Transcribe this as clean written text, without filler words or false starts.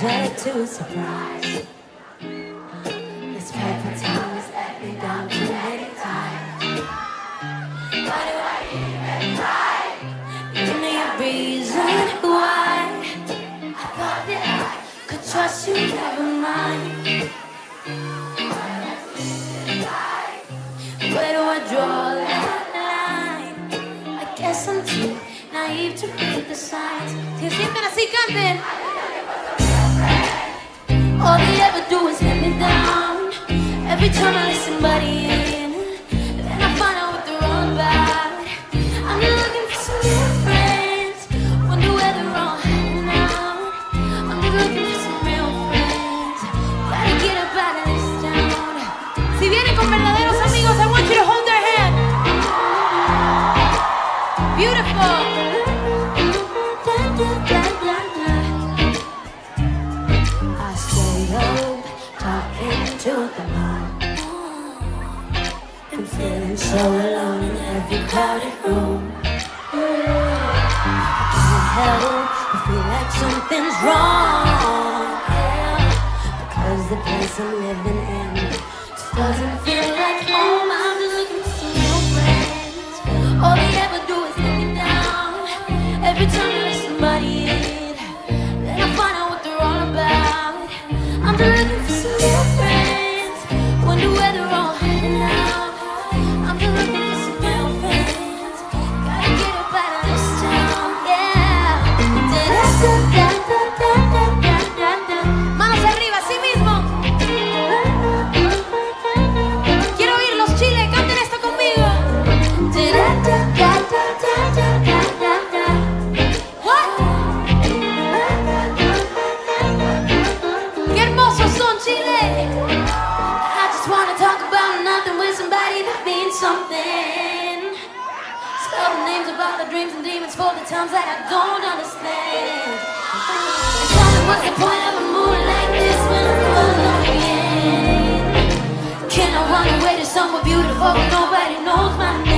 subject to surprise. This paper time has let me down too many times. Why do I even try? Give me a reason why. I thought that I could trust you, never mind. Where do I draw that line? I guess I'm too naive to read the signs. Si se sienten así, canten. All they ever do is let me down. Every time I let somebody in, then I find out what they're all about. I'm looking for some new friends. Wonder where they're all hanging out. I'm looking for some real friends. Gotta get up out of this town. Si vienen con verdaderos amigos, I want you to hold their hand. Beautiful. I stay up, talking to the moon. I'm feeling so alone in every crowded room. I can't help but feel like something's wrong. Yeah, because the place I'm living in just doesn't feel like home. I'm just looking for some real friends. All they ever do is let me down. Every time I let somebody in, then I find out what they're all about. I'm just looking for some real friends. Wonder where they're all hanging out. I'm just looking for some real friends. Gotta get up out of this town, yeah. Manos arriba, así mismo. Quiero oír los chiles, canten esto conmigo. What? Qué hermosos son, Chile. I just wanna talk about nothing with somebody that means something. Spell the names of all the dreams and demons for the times that I don't understand. And tell me what's the point of a moon like this when I'm alone again? Can I run away to somewhere beautiful where nobody knows my name?